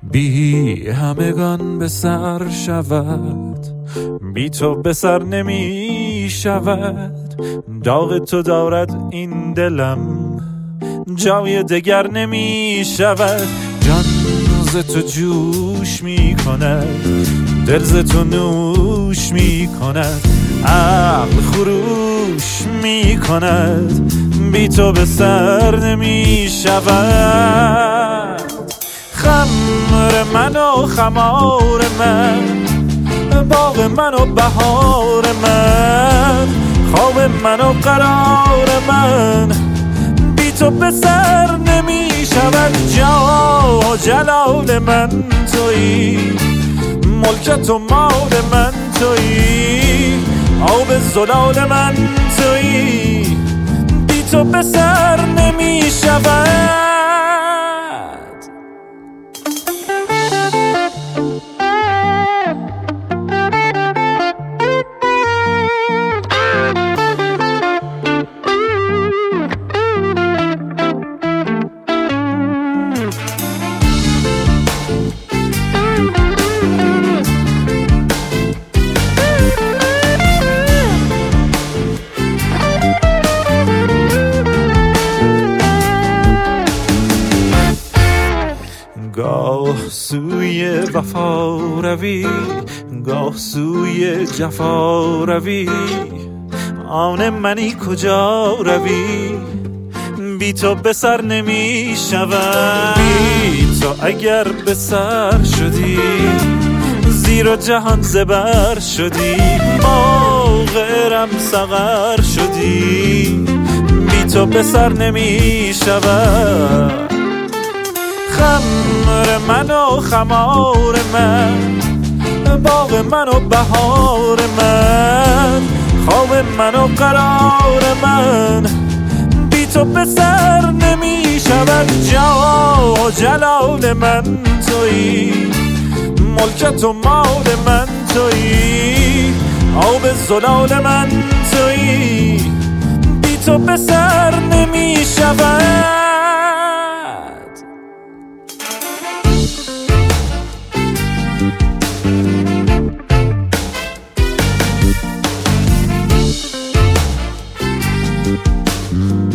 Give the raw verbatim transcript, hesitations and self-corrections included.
بی همگان به سر شود، بی تو به سر نمی شود. داغ تو دارد این دلم، جای دگر نمی شود. جان ز تو جوش می کند، دل ز تو نوش می کند، عقل خروش می کند. بی تو به سر نمی شود. خمر من و خمار من، باغ من و بهار من، خواب من و قرار من. بی تو به سر نمی شود. جا جلال من تویی، ملکت و مال من تویی، آب زلال من تویی. بی تو به سر نمی شود. گاه سوی وفا روی، گاه سوی جفا روی. آن منی کجا روی؟ بی تو به سر نمی شود. بی تو اگر به سر شدی، زیر و جهان زبر شدی. ما غیرم سقر شدی. بی تو به سر نمی شود. خمر من و خمار من، باغ من و بهار من، خواب من و قرار من. بی تو به سر نمی شود. جا جلال من تویی، ملکت و مال من تویی، آب زلال من تویی. بی تو به سر نمی شود. Mm-hmm.